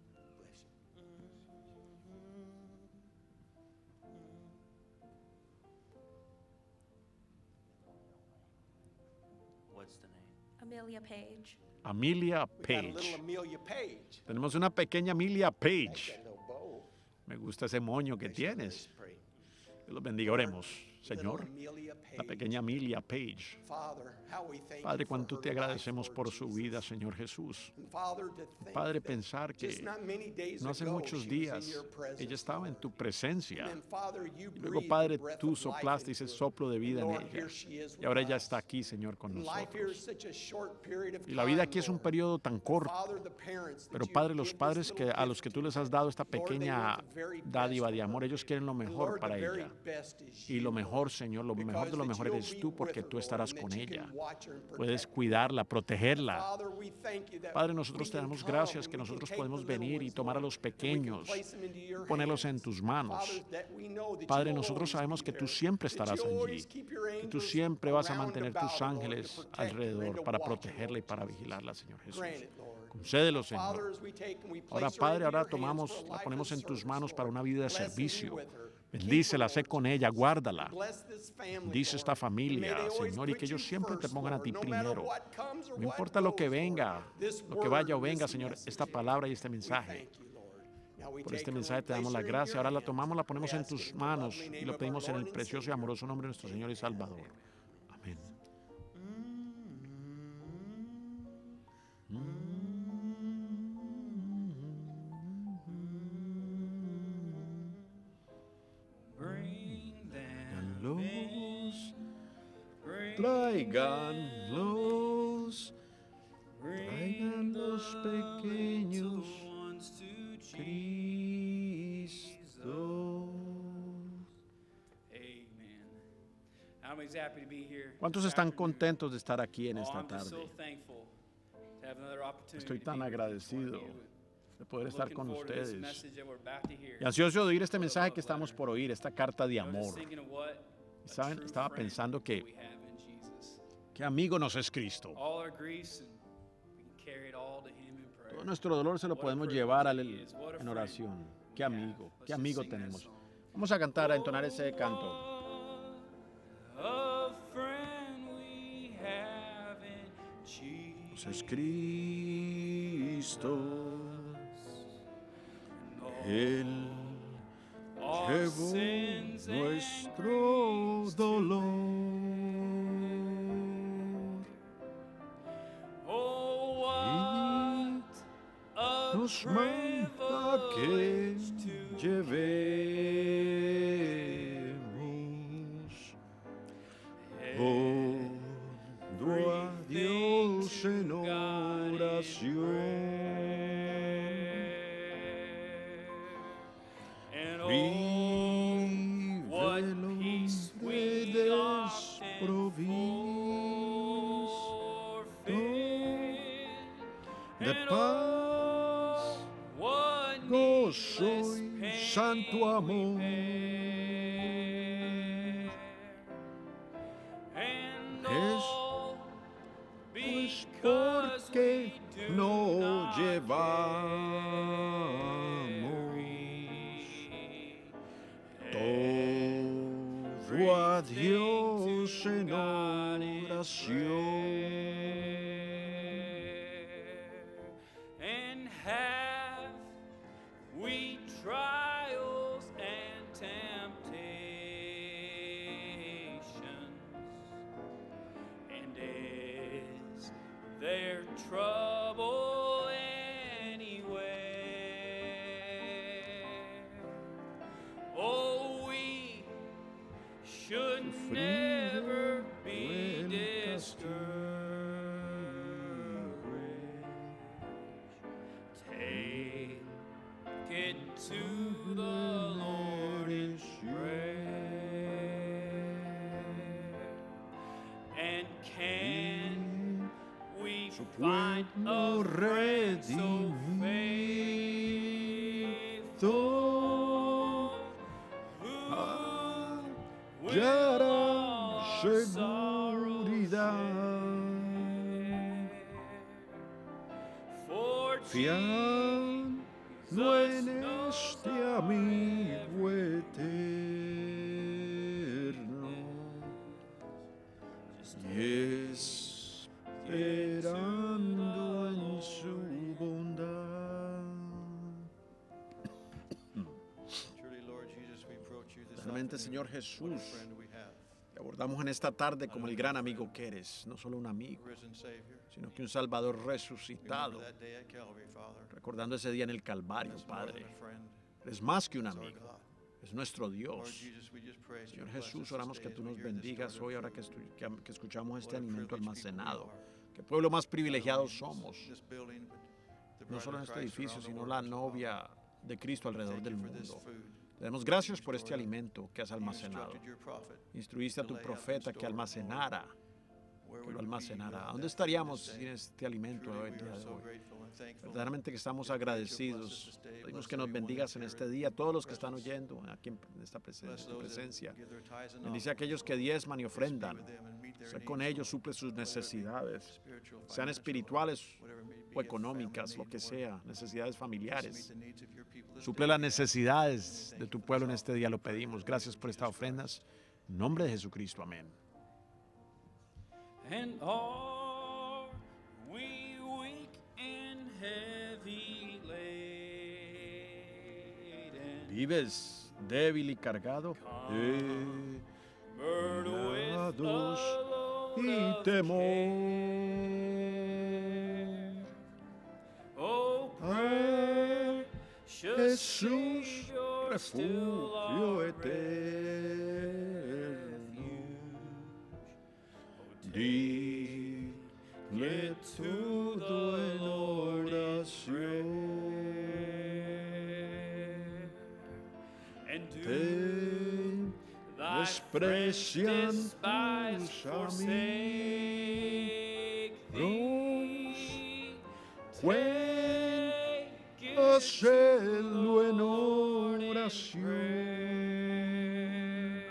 What's the name? Amelia Page. Amelia We got a little Page. Amelia Page. Tenemos una pequeña Amelia Page. That little bow. Me gusta ese moño que Let's pray. tienes. Dios los bendiga. Oremos, Señor. Little Amelia La Page. pequeña Amelia Page. Father, how we thank Padre, you for cuánto her te life, agradecemos Lord por su Jesus. vida, Señor Jesús. And Father, to think Padre, that pensar que just not many days no hace ago muchos she was in días your presence, ella estaba en Lord. tu presencia. And then, Father, you Y luego, breathed Padre, the breath tú of life soplaste into ese her. soplo de And vida en Lord, ella. here she is Y ahora with ella us. está aquí, Señor, con And life here is nosotros. such a short period of Y la vida time, aquí es un Lord. periodo tan But corto. Father, the parents that Pero you Padre, los give this padres que, little a los gift que tú to, les has dado esta Lord, they pequeña want the very best dádiva for de amor, her. ellos quieren lo And mejor Lord, para the very ella. best is Y lo you, mejor, Lord. Señor, lo mejor Because de lo that mejor you'll eres be tú porque with her, tú Lord, estarás and that con you ella. can watch her and Puedes protect her. cuidarla, protegerla. Father, we thank you that Padre, we nosotros te can damos come gracias and que we can nosotros take podemos the little venir y ones, tomar a Lord, los and we can pequeños place them into your y ponerlos en hands. tus manos. Father, that we know that Padre, you will nosotros always sabemos be que tú there, siempre that estarás you'll allí, always keep your que tú angels siempre vas a around mantener about tus her, Lord, to ángeles protect her and alrededor to para watch her, protegerla y Lord para Jesus. vigilarla, Señor Jesús. Grant it, Lord. Concédelo, Father, Señor. as we take and we Ahora, place her Padre, into ahora your hands tomamos, for a la life ponemos of en tus service, manos para Lord. una vida de Bless and be servicio. with her. Keep her, Bendícela, sé Lord con Jesus. ella, guárdala. Bless this family, Bendice esta Lord. And may familia, they always Señor, y put que ellos you siempre te first, pongan a Lord, ti no matter primero. what comes or No what importa lo que goes, Lord. venga, This lo que vaya o word, venga, this Señor, message, esta palabra y este we mensaje. thank you, Lord. Now we Por take este her and mensaje te place damos her la in your gracia. Ahora la hands. tomamos, la We ponemos en ask it tus in the manos lovely y name lo of our pedimos en Lord el and precioso y Savior. amoroso nombre de nuestro Señor y Salvador. Amén. Bring them Los, bring tráiganlos, traigan bring los the pequeños little ones to Cristo. Amen. How many is happy to be here? ¿Cuántos this están afternoon? contentos de estar aquí en Oh, esta I'm just so tarde? thankful to have another opportunity Estoy to tan be with each one of agradecido you. de poder I'm estar looking con forward to this ustedes message that we're about to hear. y ansioso de oír este What a mensaje love que estamos letter. por oír, esta carta de I was just amor. thinking of what a ¿Saben? true Estaba friend pensando que we have in Jesus. qué amigo nos es Cristo. All our griefs, and we can carry it all to Him in prayer. Todo nuestro dolor se lo What a podemos privilege llevar a he él is. What a en friend oración. Qué we have. amigo, Let's qué just amigo sing that tenemos. song. Vamos a cantar, a entonar ese canto. What a friend we have in Pues es Jesus. Cristo, Él Our llevó sins and nuestro griefs to dolor. Oh, what a Nos manda que privilege to llevemos todo a Dios en oración. And oh, Vive what el peace hombre we often desprovisto forfeit. de And paz, what gozo needless y pain santo we amor. bear. And Es all Pues because porque we do no not llevamos carry todo a Dios everything to en God in oración. prayer. And have we tried their trouble anywhere. Oh, we should never be discouraged. Take it to the Lord in prayer. And can we find a friend so faithful who will all our sorrows bear? For Fiando en este amigo eterno y esperando en su bondad. Realmente, Señor Jesús, te abordamos en esta tarde como el gran amigo que eres, no solo un amigo, sino que un Salvador resucitado, recordando ese día en el Calvario, Padre. Eres más que un amigo, es nuestro Dios. Señor Jesús, oramos que tú nos bendigas hoy, ahora que, estu- que, que escuchamos este alimento almacenado. Qué pueblo más privilegiado somos, no solo en este edificio, sino la novia de Cristo alrededor del mundo. Te damos gracias por este alimento que has almacenado. Instruiste a tu profeta que almacenara, que lo almacenara. ¿A dónde estaríamos sin este alimento hoy, día de hoy? Verdaderamente que estamos agradecidos. Pedimos que nos bendigas en este día, todos los que están oyendo aquí en esta presen- en tu presencia. Bendice a aquellos que diezman y ofrendan. Sé con ellos, suple sus necesidades, sean espirituales o económicas, lo que sea, necesidades familiares. Suple las necesidades de tu pueblo en este día, lo pedimos. Gracias por estas ofrendas. En nombre de Jesucristo, amén. And are we weak and heavy laden? ¿Vives débil y cargado? Eh, Burdened with a Cargados load y of temor. care. Oh, Ah, precious Jesús, Savior, still refugio our eterno. refuge. Dile todo en oración. And do Te thy desprecian friends despise, tus forsake amigos. thee. Cuen- Take it Hacedlo to en the Lord in oración. prayer.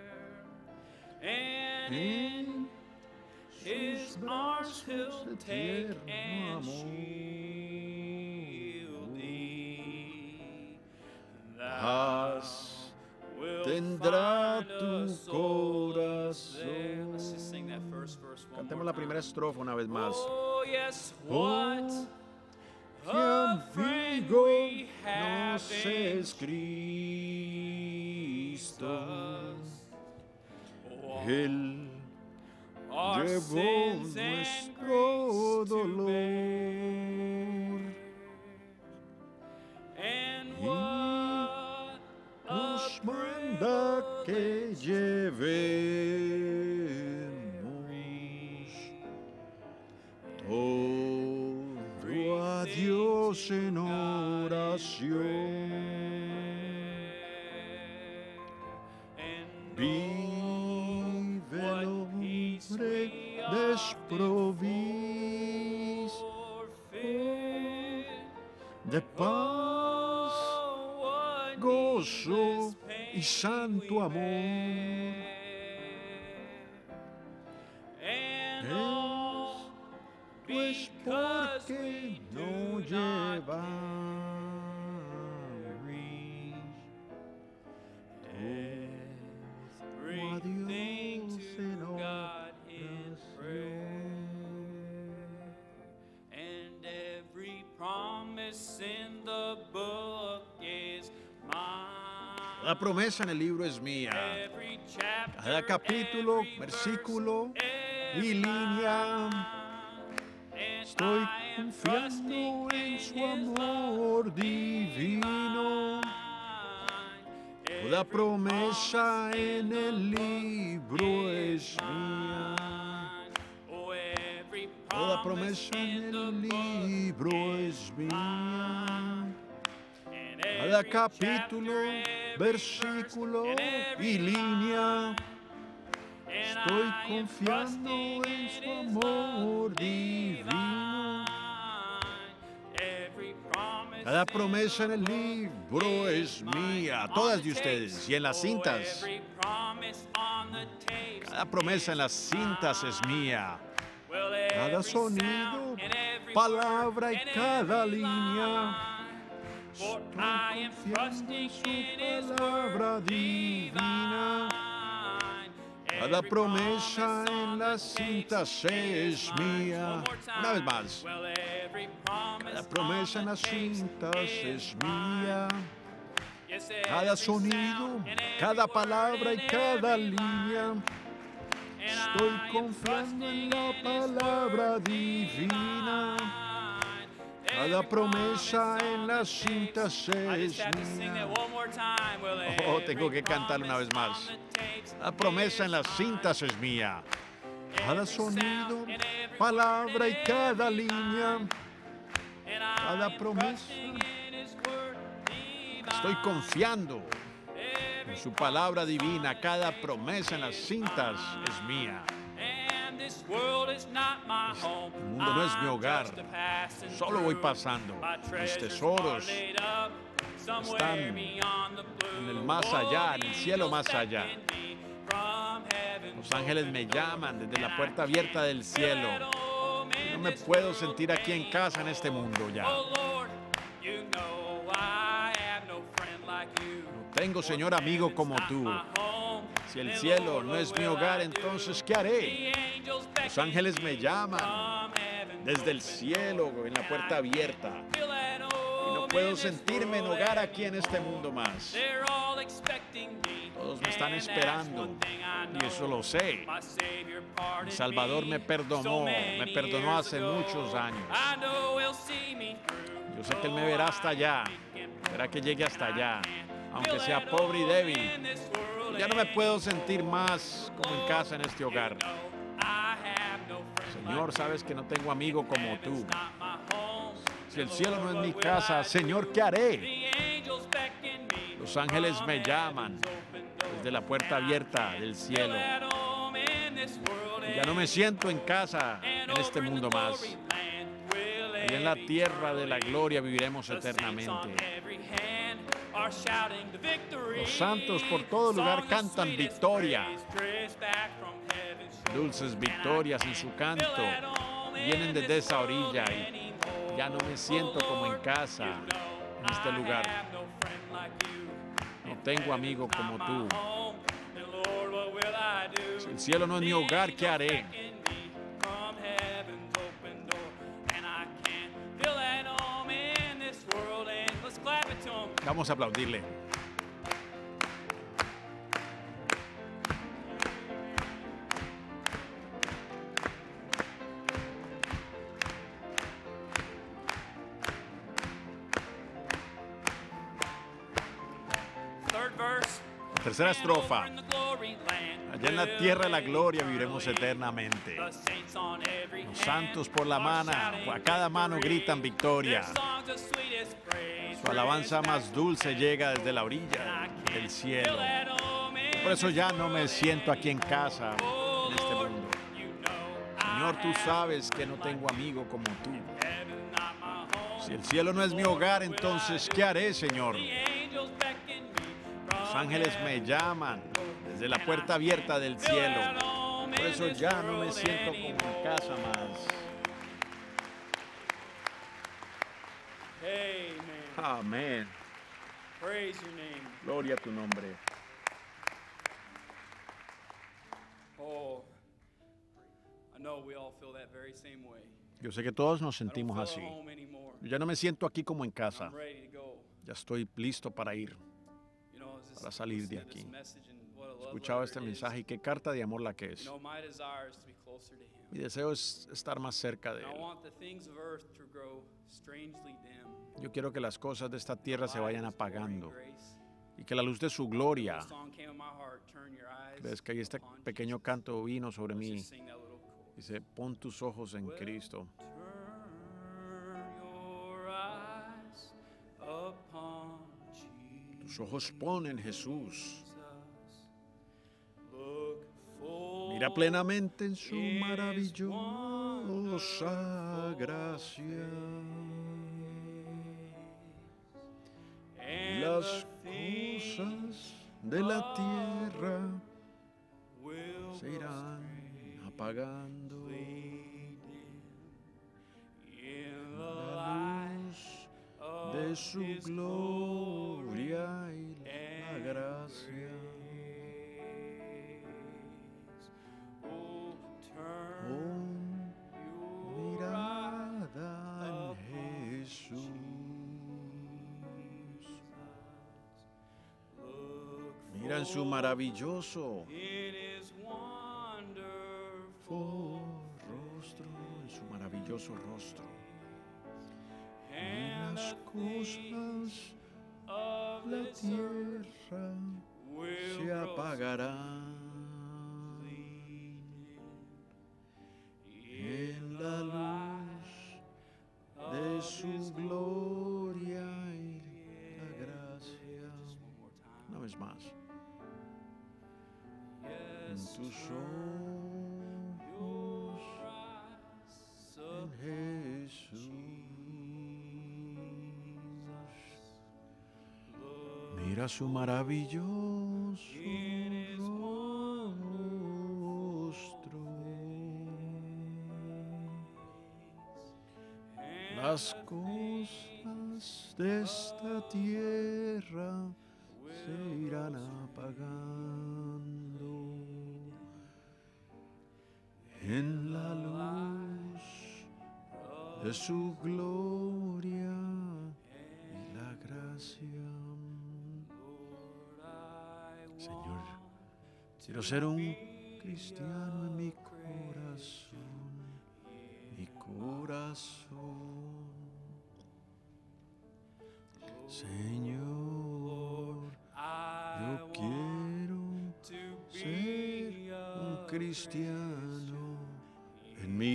And in His arms He'll take and shield thee. Paz Thou wilt tendrá find a tu soul there. Let's just corazón. sing that first verse one Cantemos more la time. primera estrofa una vez más. Oh yes, Oh, what que a friend amigo we have nos in es Cristo. Oh, Él our llevó sins and nuestro griefs to dolor. bear. And Y what a nos manda que llevemos todo a Dios en oración. Vive el hombre desprovisto de paz, gozo y santo amor. Es pues porque no lleva everything Dios to en God in prayer, oración. and every promise in the book is mine. La promesa en el libro es mía. Every chapter, Cada capítulo, every versículo verse, y línea every Estoy confiando en su amor divino. Toda promesa en el libro es mía. Toda promesa en el libro es mía. Cada capítulo, versículo y línea. Estoy confiando en su amor divino. Cada promesa en el libro es mía. Todas de ustedes. Y en las cintas. Cada promesa en las cintas es mía. Cada sonido, palabra y cada línea. Estoy confiando en su palabra divina. Cada promesa en las cintas es mía. Una vez más. Cada promesa en las cintas es mía. Cada sonido, cada palabra y cada línea. Estoy confiando en la palabra divina. Cada promesa en las cintas es mía. Oh, tengo que cantar una vez más. La promesa en las cintas es mía. Cada sonido, palabra y cada línea. Cada promesa. Estoy confiando en su palabra divina. Cada promesa en las cintas es mía. El mundo no es mi hogar. Solo voy pasando. Mis tesoros están en el más allá, en el cielo más allá. Los ángeles me llaman desde la puerta abierta del cielo. No me puedo sentir aquí en casa en este mundo ya. No tengo, Señor, amigo como tú. Si el cielo no es mi hogar, entonces ¿qué haré? Los ángeles me llaman desde el cielo en la puerta abierta. Y no puedo sentirme en hogar aquí en este mundo más. Todos me están esperando y eso lo sé. Mi Salvador me perdonó, me perdonó hace muchos años. Yo sé que Él me verá hasta allá, verá que llegue hasta allá, aunque sea pobre y débil. Ya no me puedo sentir más como en casa en este hogar. Señor, sabes que no tengo amigo como tú. Si el cielo no es mi casa, Señor, ¿qué haré? Los ángeles me llaman desde la puerta abierta del cielo. Y ya no me siento en casa en este mundo más. Y en la tierra de la gloria viviremos eternamente. Los santos por todo lugar cantan victoria. Dulces victorias en su canto vienen desde esa orilla y ya no me siento como en casa en este lugar. No tengo amigo como tú. Si el cielo no es mi hogar, ¿qué haré? Vamos a aplaudirle. Tercera estrofa. Allá en la tierra de la gloria viviremos eternamente. Los santos por la mano, a cada mano gritan victoria. Su alabanza más dulce llega desde la orilla del cielo. Por eso ya no me siento aquí en casa, en este mundo. Señor, tú sabes que no tengo amigo como tú. Si el cielo no es mi hogar, entonces, ¿qué haré, Señor? Los ángeles me llaman desde la puerta abierta del cielo. Por eso ya no me siento como en casa más. Amén. Gloria a tu nombre. Oh, I know we all feel that very same way. Yo sé que todos nos I don't sentimos feel así. at home anymore. Yo ya no me siento aquí como en casa. I'm ready to go. Ya estoy listo para ir, You know, I was just para salir de listening to aquí. this message and what a escuchaba este mensaje y qué carta de amor la que You es. know, my desire is to be closer to Him. Mi deseo es estar más cerca de And I Él. want the things of earth to grow strangely dim. Yo quiero que las cosas de esta tierra se Light vayan of His glory and apagando grace. y que la luz de su gloria, The song came in my heart, turn your eyes ves que ahí este upon pequeño Jesus. canto vino sobre Let's mí, just sing that little chorus. dice, pon tus ojos en Cristo. Turn your eyes upon Tus ojos pon en Jesús. Jesus. Look full Mira plenamente en su His maravillosa gracia. and Las the things cosas de la tierra will se irán apagando. in the La light luz of de su His gloria y la and gracia. grace. Oh, turn Pon your mirada en upon Jesús. Look Mira en su maravilloso in His wonderful oh, rostro, en su maravilloso rostro. Y and las the cosas of de la this earth tierra will se grow apagarán. En la luz de su gloria y la gracia. Una vez más. En tus ojos en Jesús. Mira su maravilloso rostro. Las cosas de esta tierra se irán apagando en la luz de su gloria y la gracia. Señor, quiero ser un cristiano en mi corazón, mi corazón. Señor, yo quiero ser un cristiano en mi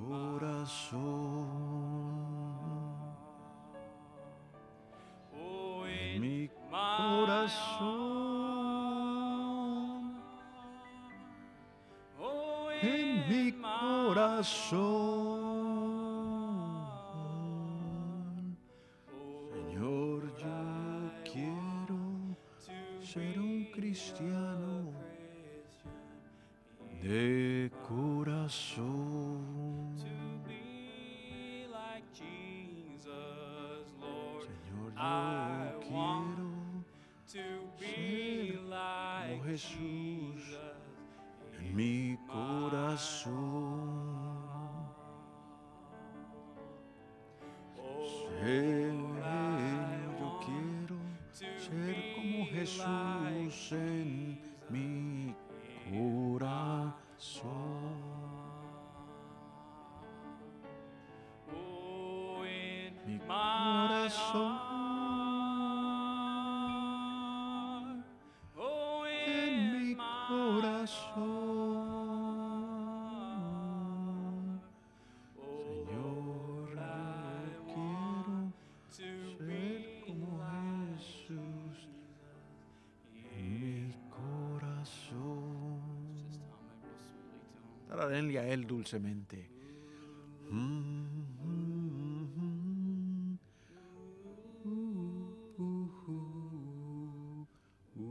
corazón. En mi corazón. En mi corazón. Señor, yo quiero ser un cristiano de corazón. Señor, yo quiero ser como Jesús en mi corazón. Señor, yo quiero ser como Jesús en mi corazón. Mi corazón. En mi corazón. Señor, yo quiero ser como Jesús en mi corazón. Tararéenle a Él dulcemente. Mm, mm, mm, uh, uh, uh, uh.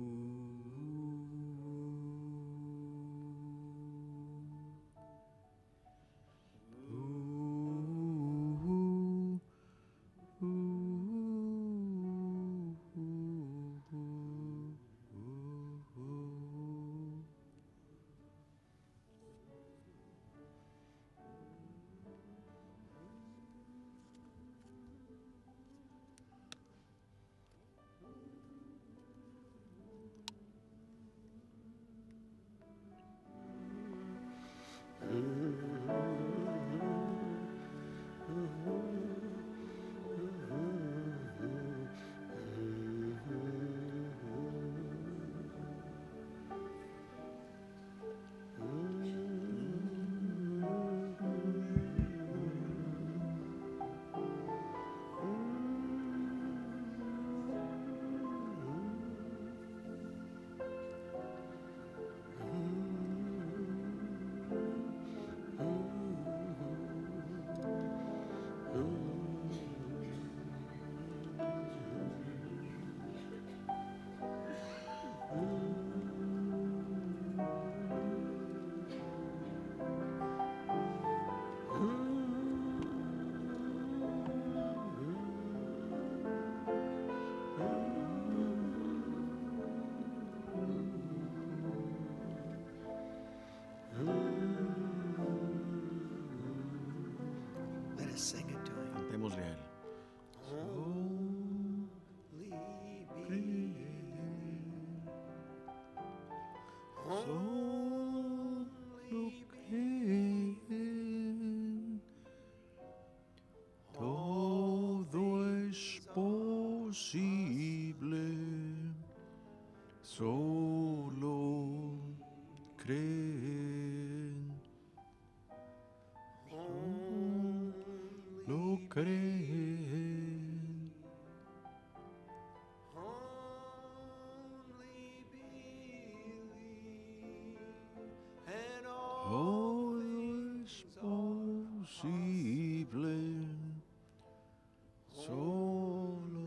Let's sing it to him. Cantémosle a Él. Holy be holy be Todo es posible, solo creen, lo creen. only believe and all Todo es posible, solo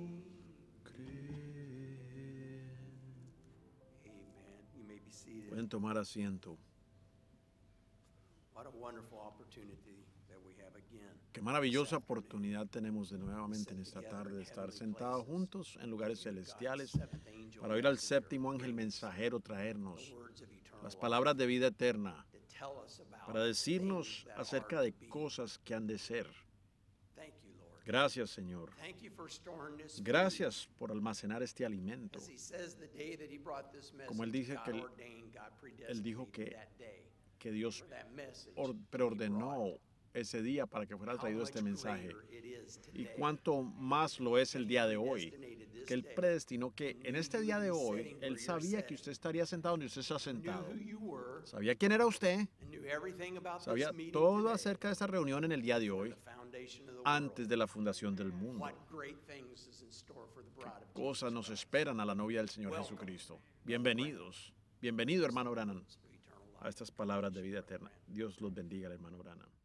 creen. Amen. You may be seated. Pueden tomar asiento. What a wonderful opportunity that we have again. Qué maravillosa oportunidad tenemos de nuevamente en esta tarde de estar sentados juntos en lugares celestiales para oír al séptimo ángel mensajero traernos Words of eternal las palabras de vida eterna, to tell us about para decirnos things that acerca are de to be. cosas que han de ser. Thank you, Lord. Gracias, Señor. Thank you for storing this food. Gracias por almacenar este alimento. As he says, the day that he brought this Como él message, dice que God él- ordained, God él dijo predestinated que- that day Que Dios for that message or- he brought. preordenó ese día para que fuera How traído este much mensaje. greater it is Y today. cuánto más lo es el día de hoy. Predestinated this Que Él day. predestinó que en este día de hoy, Él sabía que usted estaría sentado donde usted está Knew sentado. who you were Sabía quién era usted. and knew everything about Sabía this meeting todo today acerca de esta reunión en el día de from hoy, the foundation of the antes world. de la fundación del mundo. What great things is in store for the bride of Cosas Jesus nos Christ. esperan a la novia del Señor Welcome. Jesucristo. Bienvenidos. Bienvenido, hermano Branham, Words of eternal a life. estas palabras de vida eterna. Dios los bendiga, hermano Branham.